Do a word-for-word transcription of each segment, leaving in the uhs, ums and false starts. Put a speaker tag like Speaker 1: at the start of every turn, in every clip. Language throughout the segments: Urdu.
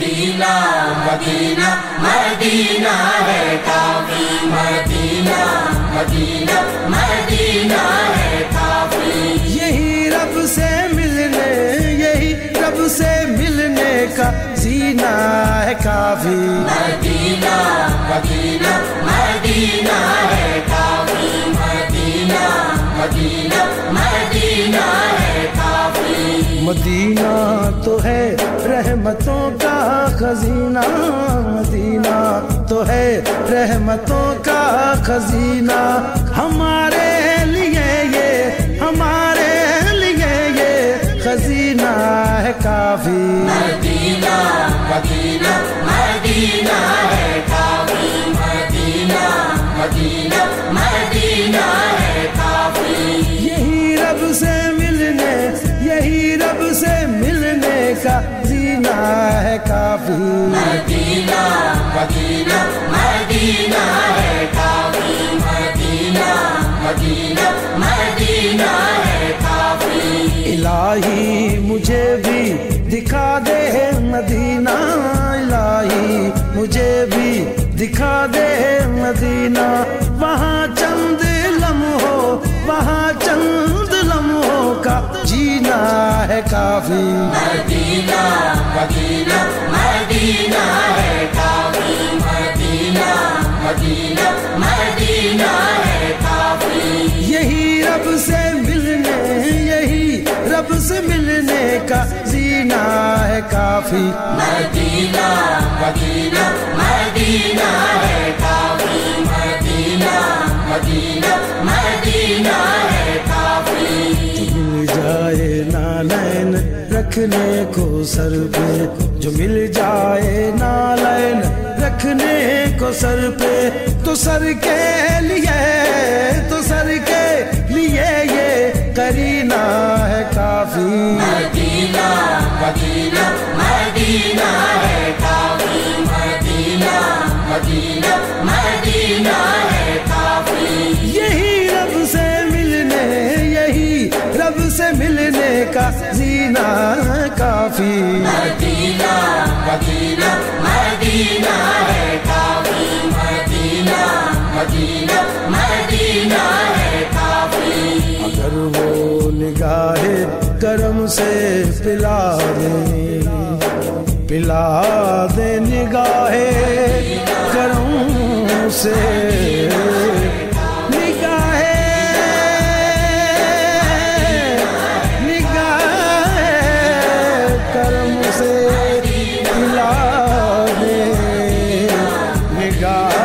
Speaker 1: مدینہ مدینہ مدینہ ہے کافی، مدینہ مدینہ مدینہ ہے کافی.
Speaker 2: یہی رب سے ملنے، یہی رب سے ملنے کا زینہ ہے کافی.
Speaker 1: مدینہ مدینہ مدینہ ہے کافی، مدینہ مدینہ مدینہ ہے کافی.
Speaker 2: مدینہ تو ہے رحمتوں کا خزینہ، مدینہ تو ہے رحمتوں کا خزینہ. ہمارے لیے یہ، ہمارے لیے یہ خزینہ ہے کافی.
Speaker 1: مدینہ مدینہ مدینہ ہے کافی، مدینہ مدینہ مدینہ ہے کافی.
Speaker 2: یہی رب سے ملنے، یہی رب سے ملنے کا زینہ ہے کافی.
Speaker 1: مدینہ مدینہ مدینہ ہے کافی، مدینہ مدینہ مدینہ ہے کافی.
Speaker 2: الہی مجھے بھی دکھا دے مدینہ، الہی مجھے بھی دکھا دے مدینہ. وہاں چند لمحوں، وہاں چند لمحوں کا جینا ہے کافی.
Speaker 1: مدینہ مدینہ مدینہ ہے کافی، مدینہ مدینہ مدینہ ہے کافی.
Speaker 2: یہی رب سے ملنے، یہی رب سے ملنے کا زینہ ہے کافی.
Speaker 1: مدینہ مدینہ مدینہ ہے کافی، مدینہ مدینہ مدینہ ہے کافی.
Speaker 2: جو مل جائے نالین رکھنے کو سر پہ، جو مل جائے نالین رکھنے کو سر پہ، تو سر کے لیے، تو سر کے لیے یہ کرینہ ہے کافی.
Speaker 1: مدینہ مدینہ مدینہ ہے کافی، مدینہ مدینہ مدینہ ہے کافی.
Speaker 2: یہی رب سے ملنے، یہی رب سے ملنے کا زینہ کافی.
Speaker 1: مدینہ مدینہ مدینہ ہے کافی، مدینہ مدینہ مدینہ ہے کافی.
Speaker 2: اگر وہ نگاہ کرم سے پلا دے، پلا دے نگاہ کرم سے، نگاہ نگاہ کرم سے پلا دے، نگاہ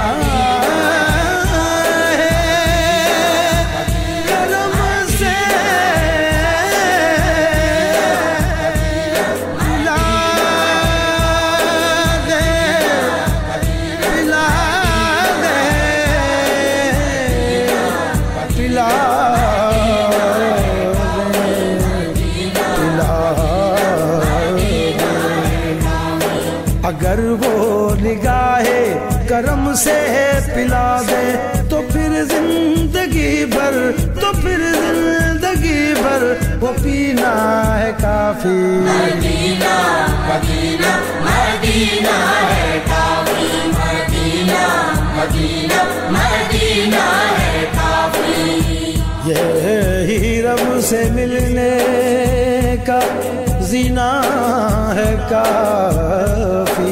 Speaker 2: اگر وہ نگاہ کرم سے پلا دے تو پھر زندگی بھر، تو پھر زندگی بھر وہ پینا ہے کافی.
Speaker 1: مدینہ مدینہ مدینہ ہے کافی، مدینہ مدینہ مدینہ ہے کافی.
Speaker 2: یہی رب سے ملنے کا زینہ ہے کافی.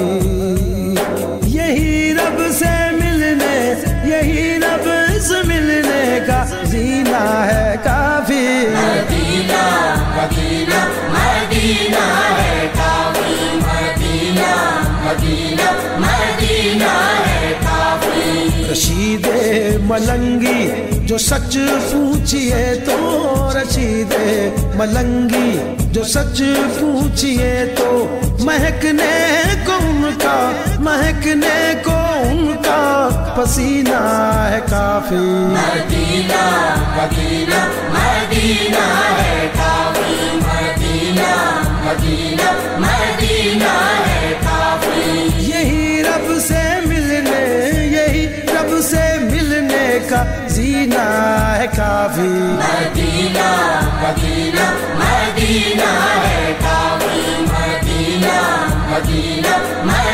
Speaker 2: یہی رب سے ملنے، یہی رب سے ملنے کا زینہ ہے کافی.
Speaker 1: مدینہ مدینہ مدینہ ہے کافی، مدینہ مدینہ مدینہ ہے کافی.
Speaker 2: رشید ملنگی جو سچ پوچھئے تو، رشید ملنگی جو سچ پوچھئے تو، مہکنے کو ان کا، مہکنے کو ان کا پسینہ ہے کافی.
Speaker 1: مدینہ مدینہ مدینہ ہے کافی، مدینہ مدینہ مدینہ ہے کافی.
Speaker 2: یہی رب سے ملنے، یہی رب سے ملنے کا زینہ ہے کافی.
Speaker 1: مدینہ مدینہ مدینہ ہے کافی، مدینہ مدینہ